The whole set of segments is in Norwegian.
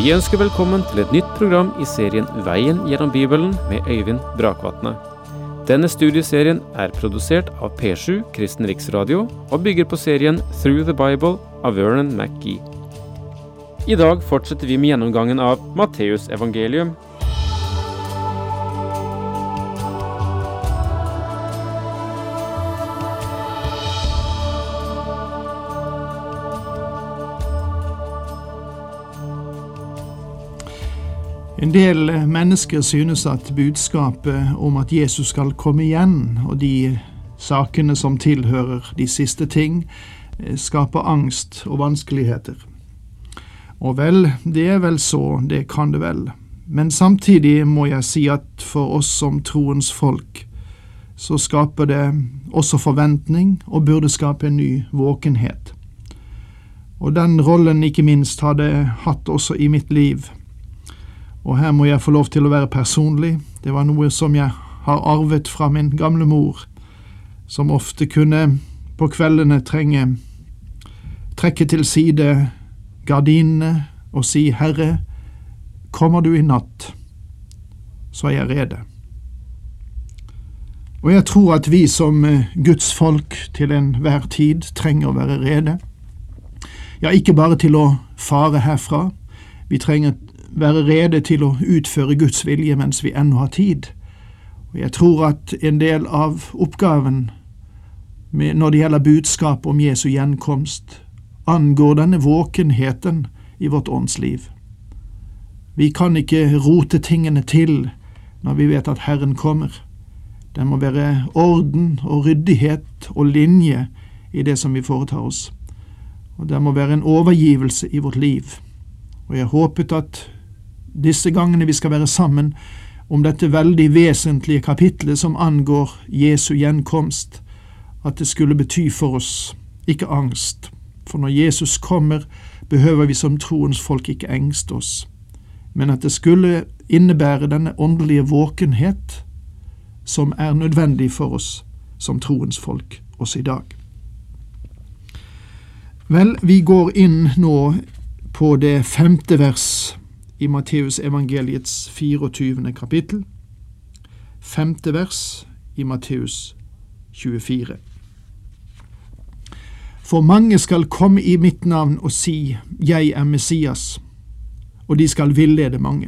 Vi ønsker velkommen til et nytt program i serien Veien gjennom Bibelen med Øyvind Brakvatne. Denne studieserien produsert av P7 Kristen Riksradio og bygger på serien Through the Bible av Vernon McGee. I dag fortsetter vi med gjennomgangen av Matteus evangelium. En del mennesker synes at budskapet om at Jesus skal komme igjen, og de sakene som tilhører de siste ting, skaper angst og vanskeligheter. Og vel, det vel så, det kan det vel. Men samtidig må jeg si at for oss som troens folk, så skaper det også forventning og burde skape en ny våkenhet. Og den rollen ikke minst har det hatt også i mitt liv. Og her må jeg få lov til å være personlig. Det var noe som jeg har arvet fra min gamle mor, som ofte kunne på kveldene trekke til side gardinene og si, «Herre, kommer du i natt, så er jeg rede.» Og jeg tror at vi som Guds folk til enhver tid trenger å være rede. Ja, ikke bare til å fare herfra. Vi trenger være rede til å utføre Guds vilje mens vi ennå har tid. Og jeg tror at en del av oppgaven når det gjelder budskap om Jesu gjenkomst, angår denne våkenheten i vårt åndsliv. Vi kan ikke rote tingene til når vi vet at Herren kommer. Det må være orden og ryddighet og linje i det som vi foretar oss. Og det må være en overgivelse i vårt liv. Og jeg håpet at disse gangene vi skal være sammen om dette veldig vesentlige kapitlet som angår Jesu gjenkomst, at det skulle bety for oss, ikke angst. For når Jesus kommer, behøver vi som troens folk ikke engste oss, men at det skulle innebære denne åndelige våkenhet som nødvendig for oss som troens folk også i dag. Vel, vi går inn nå på det 5. vers i Matteus evangeliets 24. kapittel, 5. vers i Matteus 24. For mange skal komme i mitt navn og si, jeg Messias, og de skal villede mange.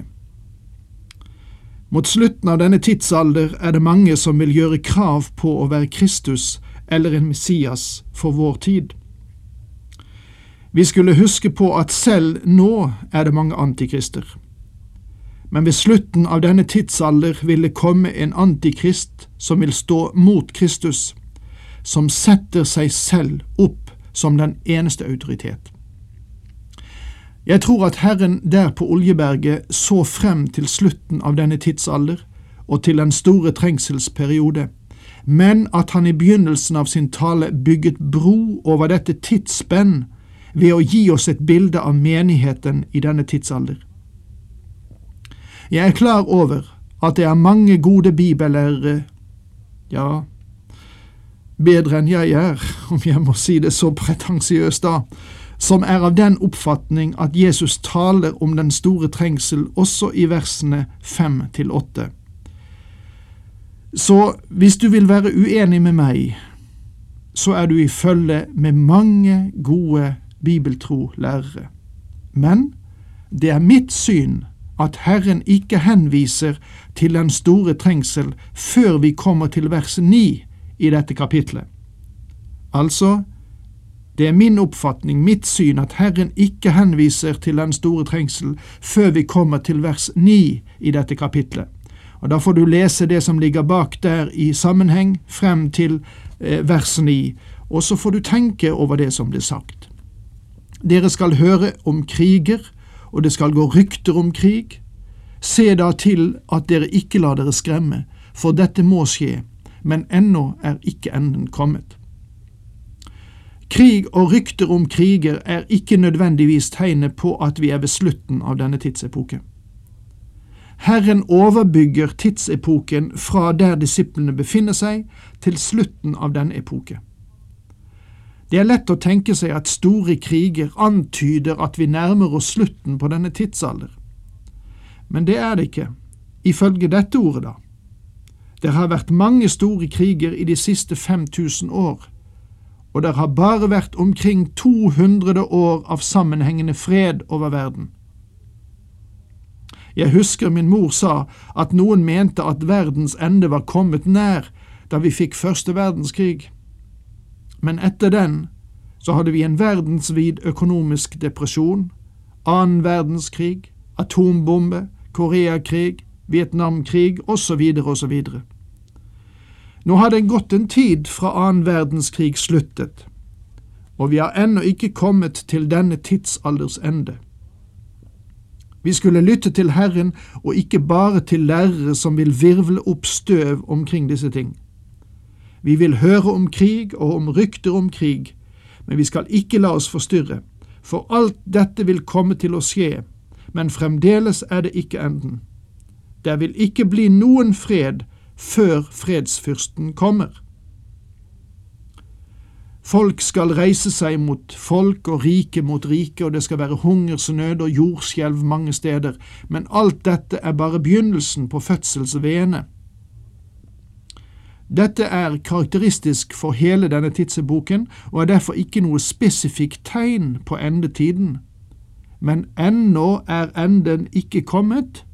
Mot slutten av denne tidsalder det mange som vil gjøre krav på å være Kristus eller en Messias for vår tid. Vi skulle huske på at selv nå det mange antikrister. Men ved slutten av denne tidsalder vil det komme en antikrist som vil stå mot Kristus, som setter seg selv opp som den eneste autoritet. Jeg tror at Herren der på Oljeberget så frem til slutten av denne tidsalder og til den store trengselsperiode, men at han i begynnelsen av sin tale bygget bro over dette tidsspenn ved å gi oss et bilde av menigheten i denne tidsalder. Jeg klar over at det mange gode bibellærere, ja, bedre enn jeg om jeg må si det så pretensiøst da, som av den oppfatning at Jesus taler om den store trengsel også i versene 5-8. Så hvis du vil være uenig med meg, så du i følge med mange gode bibeltro lærere. Men det mitt syn at Herren ikke henviser til den store trengsel før vi kommer til vers 9 i dette kapitlet. Altså, det min oppfatning, mitt syn, at Herren ikke henviser til den store trengsel før vi kommer til vers 9 i dette kapitlet. Og da får du lese det som ligger bak der i sammenheng frem til vers 9, og så får du tenke over det som blir sagt. Dere skal høre om kriger, og det skal gå rykter om krig. Se da til at dere ikke lar dere skremme, for dette må skje, men ennå ikke enden kommet. Krig og rykter om kriger ikke nødvendigvis tegnet på at vi ved slutten av denne tidsepoke. Herren overbygger tidsepoken fra der disiplene befinner seg til slutten av denne epoke. Det er lett å tenke seg at store kriger antyder at vi nærmer oss slutten på denne tidsalder. Men det er det ikke, ifølge dette ordet da. Det har vært mange store kriger i de siste 5000 år, og det har bare vært omkring 200 år av sammenhengende fred over verden. Jeg husker min mor sa at noen mente at verdens ende var kommet nær da vi fikk første verdenskrig. Men etter den så hadde vi en verdensvid økonomisk depresjon, annen verdenskrig, atombombe, Koreakrig, Vietnamkrig osv. osv. Nå har det gått en tid fra annen verdenskrig sluttet, og vi har ennå ikke kommet til denne tidsalders ende. Vi skulle lytte til Herren og ikke bare til lærere som vil virvle opp støv omkring disse ting. Vi vil høre om krig og om rykter om krig, men vi skal ikke la oss forstyrre, for alt dette vil komme til å skje, men fremdeles er det ikke enden. Det vil ikke bli noen fred før fredsfyrsten kommer. Folk skal reise seg mot folk og rike mot rike, og det skal være hungersnød og jordskjelv mange steder, men alt dette er bare begynnelsen på fødselsveene. Dette er karakteristisk for hele denne tidsepoken, og er derfor ikke noe spesifikt tegn på endetiden. Men ennå er enden ikke kommet.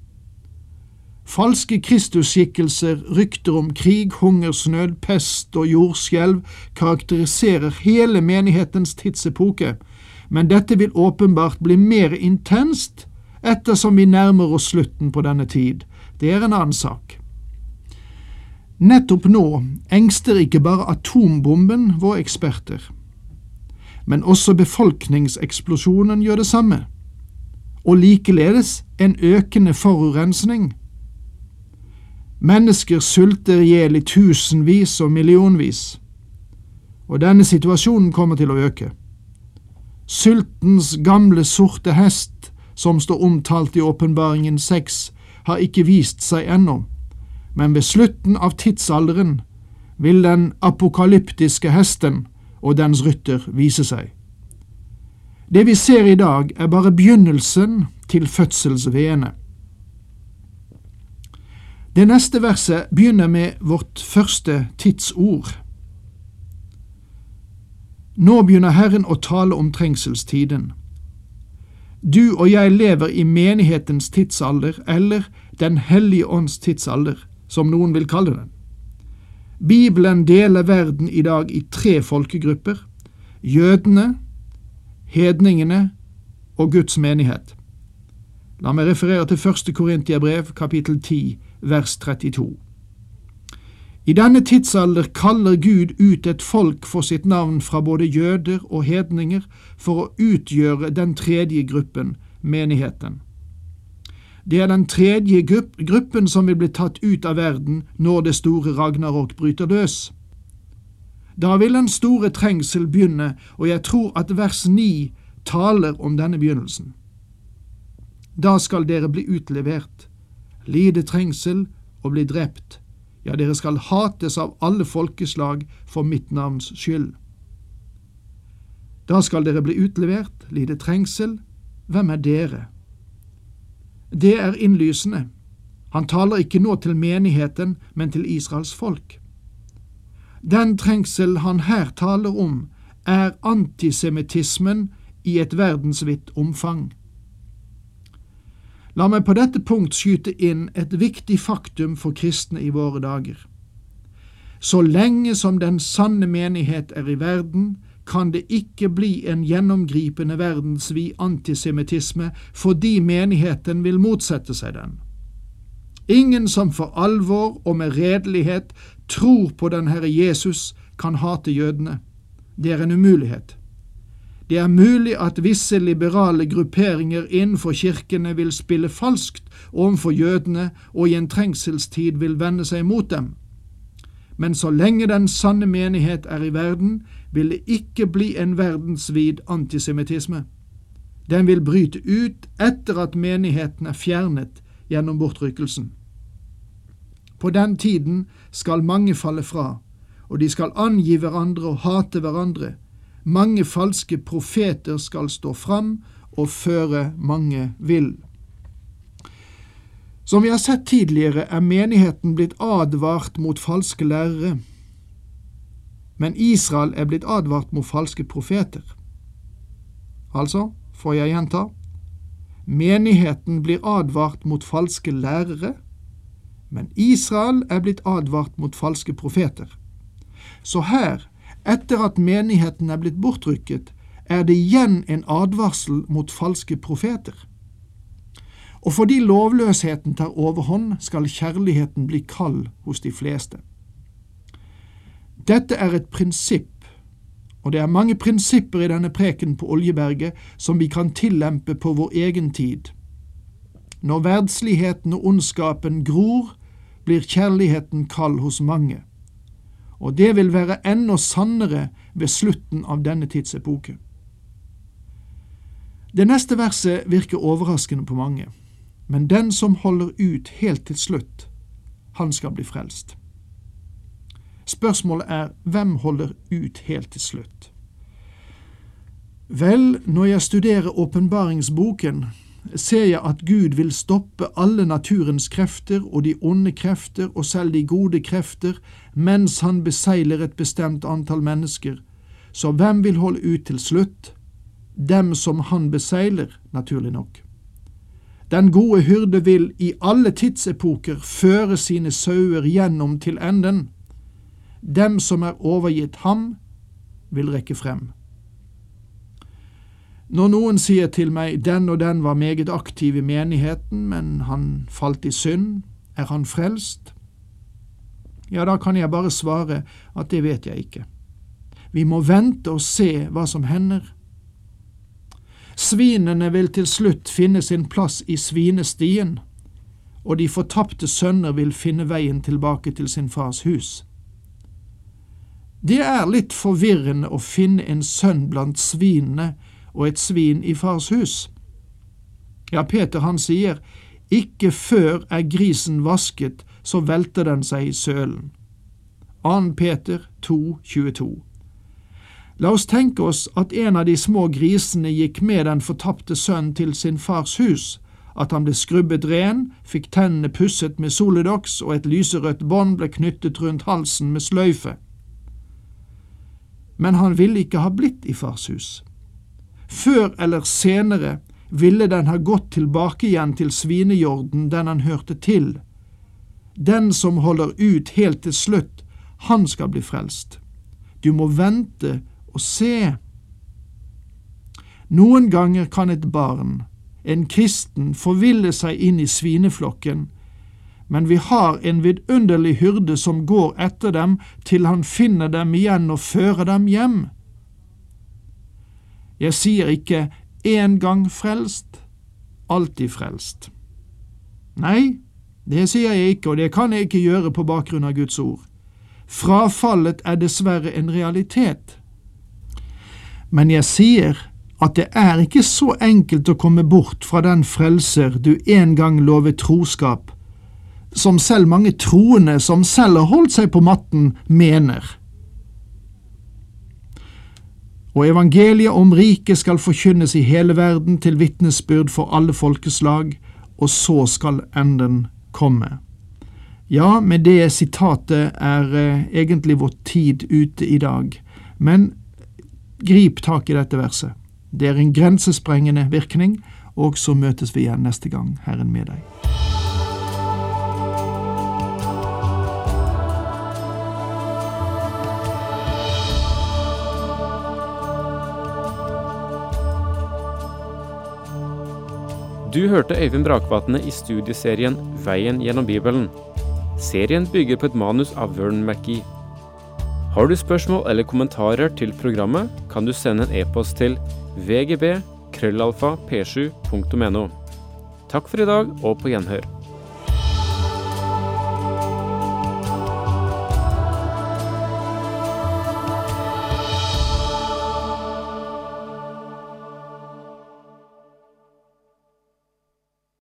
Falske Kristusskikkelser, rykter om krig, hungersnød, pest og jordskjelv karakteriserer hele menighetens tidsepoke, men dette vil åpenbart bli mer intenst ettersom vi nærmer oss slutten på denne tid. Det er en annen sak. Nettopp nå engster ikke bare atombomben våre eksperter, men også befolkningseksplosjonen gjør det samme, og likeledes en økende forurensning. Mennesker sulter ihjel i tusenvis og millionvis, og denne situasjonen kommer til å øke. Sultens gamle sorte hest, som står omtalt i Åpenbaringen 6, har ikke vist seg ennå, men ved slutten av tidsalderen vil den apokalyptiske hesten og dens rytter vise seg. Det vi ser i dag er bare begynnelsen til fødselsveene. Det neste verset begynner med vårt første tidsord. Nå begynner Herren å tale om trengselstiden. Du og jeg lever i menighetens tidsalder, eller Den hellige ånds tidsalder, som noen vil kalle den. Bibelen deler verden i dag i 3 folkegrupper: jødene, hedningene og Guds menighet. La meg referere til 1. Korintiabrev, kapittel 10, vers 32. I denne tidsalder kaller Gud ut et folk for sitt navn fra både jøder og hedninger for å utgjøre den tredje gruppen, menigheten. Det er den tredje gruppen som vil bli tatt ut av verden når det store Ragnarok bryter løs. Da vil den store trengsel begynne, og jeg tror at vers 9 taler om denne begynnelsen. Da skal dere bli utlevert, lide trengsel og bli drept. Ja, dere skal hates av alle folkeslag for mitt navns skyld. Da skal dere bli utlevert, lide trengsel. Hvem er dere? Det er innlysende. Han taler ikke nå til menigheten, men til Israels folk. Den trengsel han her taler om, er antisemittismen i et verdensvidt omfang. La meg på dette punkt skyte inn et viktig faktum for kristne i våre dager. Så lenge som den sanne menighet er i verden, kan det ikke bli en gjennomgripende verdensvid antisemittisme fordi menigheten vil motsette seg den. Ingen som for alvor og med redelighet tror på den Herre Jesus kan hate jødene. Det er en umulighet. Det er mulig at visse liberale grupperinger innenfor kirkene vil spille falskt overfor jødene og i en trengselstid vil vende seg mot dem. Men så lenge den sanne menighet er i verden, vil det ikke bli en verdensvid antisemittisme. Den vil bryte ut etter at menigheten er fjernet gjennom bortrykkelsen. På den tiden skal mange falle fra, og de skal angi hverandre og hate hverandre. Mange falske profeter skal stå fram og føre mange vill. Som vi har sett tidligere, menigheten blitt advart mot falske lærere, men Israel blitt advart mot falske profeter. Altså, får jeg gjenta, menigheten blir advart mot falske lærere, men Israel blitt advart mot falske profeter. Så her, etter at menigheten blitt bortrykket, det igjen en advarsel mot falske profeter. Og fordi lovløsheten tar overhånd, skal kjærligheten bli kald hos de fleste. Dette et prinsipp, og det mange prinsipper i denne preken på Oljeberget som vi kan tillempe på vår egen tid. Når verdsligheten og ondskapen gror, blir kjærligheten kald hos mange. Og det vil være enda sannere ved slutten av denne tidsepoke. Det neste verset virker overraskende på mange, men den som holder ut helt til slutt, han skal bli frelst. Spørsmålet hvem holder ut helt til slutt? Vel, når jeg studerer åpenbaringsboken, ser jeg at Gud vil stoppe alle naturens krefter og de onde krefter og selv de gode krefter, mens han beseiler et bestemt antall mennesker. Så hvem vil holde ut til slutt? Dem som han beseiler, naturlig nok. Den gode hyrde vil i alle tidsepoker føre sine sauer gjennom til enden. Dem som overgitt ham, vil rekke frem. Når noen sier til meg, den og den var meget aktiv i menigheten, men han falt i synd, han frelst? Ja, da kan jeg bare svare at det vet jeg ikke. Vi må vente og se hva som hender. Svinene vil til slutt finne sin plass i svinestien, og de fortapte sønner vil finne veien tilbake til sin fars hus. Det litt forvirrende å finne en sønn blant svinene og et svin i fars hus. Ja, Peter han sier, ikke før grisen vasket, så velter den seg i sølen. 2. Peter 2,22. La oss tenke oss at en av de små grisene gikk med den fortapte sønn til sin fars hus, at han ble skrubbet ren, fikk tennene pusset med solidox og et lyserødt bånd ble knyttet rundt halsen med sløyfe. Men han ville ikke ha blitt i fars hus. Før eller senere ville den ha gått tilbake igjen til svinejorden den han hørte til. Den som holder ut helt til slutt, han skal bli frelst. Du må vente og se. Noen ganger kan et barn, en kristen, forville seg inn i svineflokken, men vi har en vidunderlig hyrde som går etter dem til han finner dem igjen og fører dem hjem. Jeg sier ikke en gang frelst, alltid frelst. Nei, det sier jeg ikke, og det kan jeg ikke gjøre på bakgrunn av Guds ord. Frafallet dessverre en realitet. Men jeg sier at det ikke så enkelt å komme bort fra den frelser du en gang lovet troskap, som selv mange troende som selv har holdt seg på matten, mener. Og evangeliet om riket skal forkynnes i hele verden til vitnesbyrd for alle folkeslag, og så skal enden komme. Ja, med det sitatet egentlig vår tid ute i dag, men grip tak i dette verset. Det en grensesprengende virkning, og så møtes vi igjen neste gang, Herren med deg. Du hørte Øyvind Brakvatne i studieserien Veien gjennom Bibelen. Serien bygger på et manus av Vern McGee. Har du spørsmål eller kommentarer til programmet, kan du sende en e-post til vgb@p7.no. Takk for i dag, og på gjenhør.